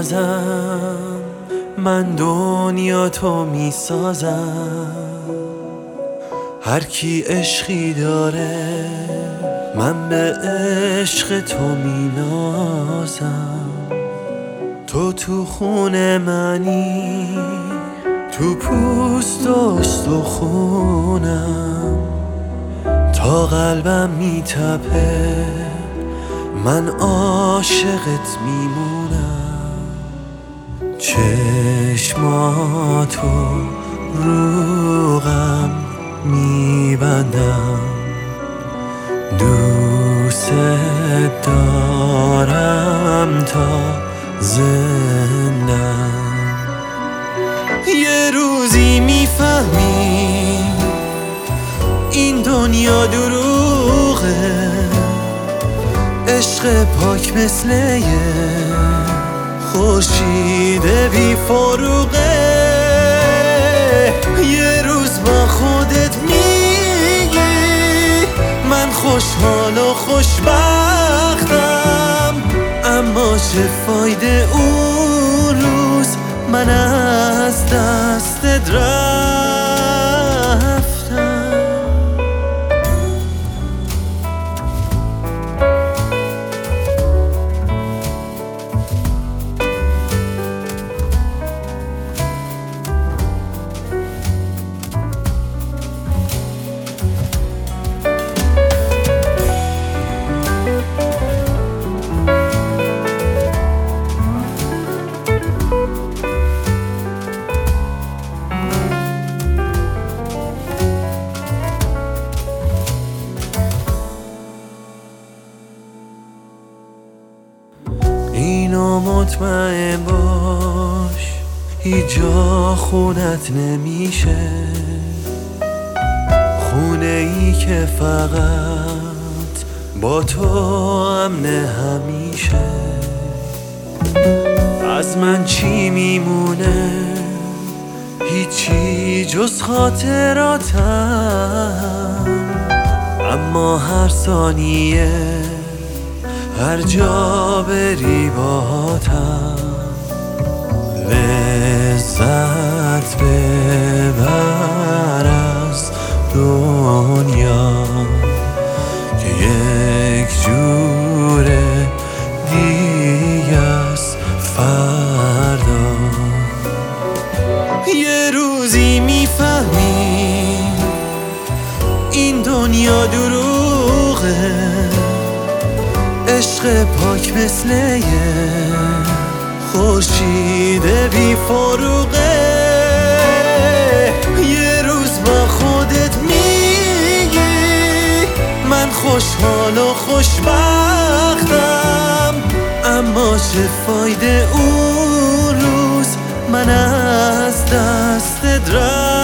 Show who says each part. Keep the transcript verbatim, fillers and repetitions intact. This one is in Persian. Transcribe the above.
Speaker 1: بازم من دنیا تو می سازم. هر کی عشقی داره من به عشق تو می نازم. تو تو خون منی، تو پوست و استخونم، تا قلبم می تپه من عاشقت میمونم. چشماتو رو غم میبندم، دوست دارم تا زندم. یه روزی میفهمی این دنیا دروغه، عشق پاک مثل یه خورشید بی فروغه. یه روز با خودت میگی من خوشحال و خوشبختم، اما چه فایده اون روز من از دستت رفتم. اینو مطمئن باش هیچ جا خونت نمیشه، خونه ای که فقط با تو امن همیشه. از من چی میمونه؟ هیچی جز خاطراتم، اما هر ثانیه هر جا بری باهاتم. لذت ببر از دنیا که یک جور دیگه است فردا. یه روزی میفهمی این دنیا دروغه، عشق پاک مثل یه خورشید بی فروغه. یه روز با خودت میگی من خوشحال و خوشبختم، اما چه فایده اون روز من از دستت رفتم.